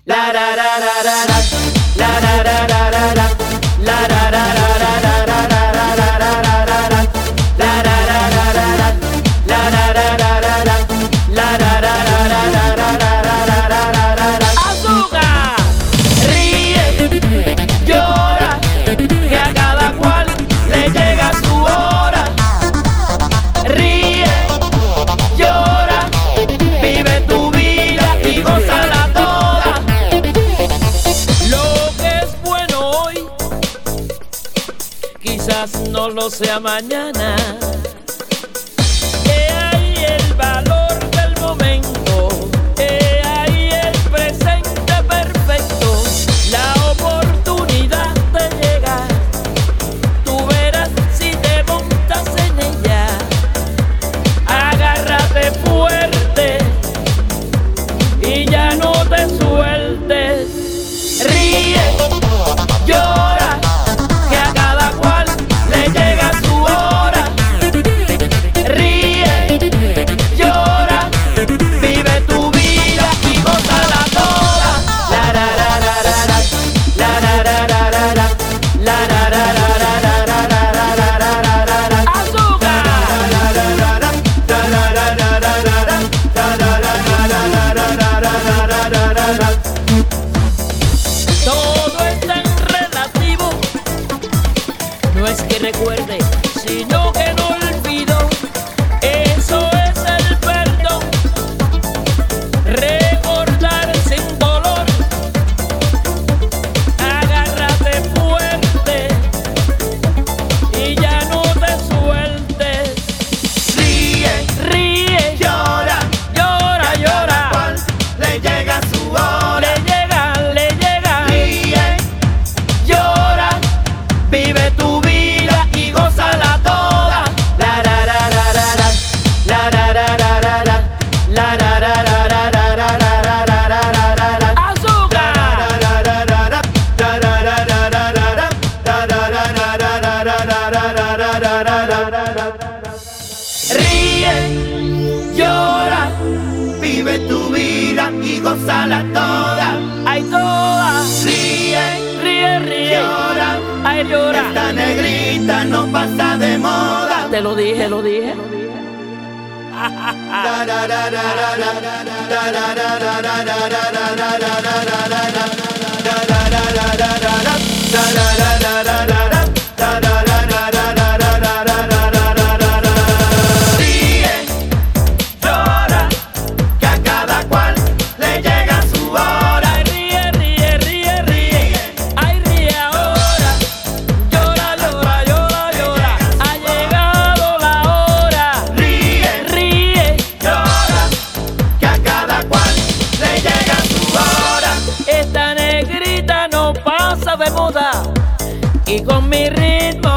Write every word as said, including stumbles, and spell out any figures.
La ra ra ra ra ra, la ra ra ra ra ra, la ra ra ra ra ra ra ra ra ra ra ra ra, la ra ra ra ra ra, la ra ra ra ra ra, la ra ra ra ra ra ra ra ra ra ra ra. Azúcar, ríe, llora, que a cada cual le llega su hora. Ríe, llora, vive tu vida y gózala toda. Lo que es bueno hoy, quizás no lo sea mañana. He ahí el valor del momento, he ahí el presente perfecto. La oportunidad te llega, tú verás si te montas en ella. Agárrate fuerte y ya no te sueltes. Ríe, llora, que a cada cual le llega su hora. Ríe, llora, vive tu vida y gózala toda. La ra ra ra ra ra, la ra ra ra ra ra, la ra ra ra ra ra ra ra ra ra ra ra. Azúcar. Todo es tan relativo, no es que recuerde, sino que no olvido. Eso es el perdón, recordar sin dolor. Agárrate fuerte y ya no te sueltes. Ríe, ríe, llora, llora, llora. Cual le llega su hora. Le llega, le llega. Ríe, llora, vive tu vida y gózala toda. La ra ra ra ra ra, la ra ra ra ra ra, la ra ra ra ra ra ra ra ra ra ra ra. Azúcar. Ríe, llora, vive tu vida y gózala toda. Ay, toda. Ríe, ríe, ríe. Llora, ay, llora. Esta negrita no pasa de moda. Te lo dije, lo dije. Ríe, llora, que a cada cual le llega su hora. Ay, ríe, ríe, ríe, ríe. Ay, ríe ahora. Llora, llora, llora, llora. Ha llegado la hora. Ríe, ríe, llora, que a cada cual le llega su hora. Esta negrita no pasa de moda y con mi ritmo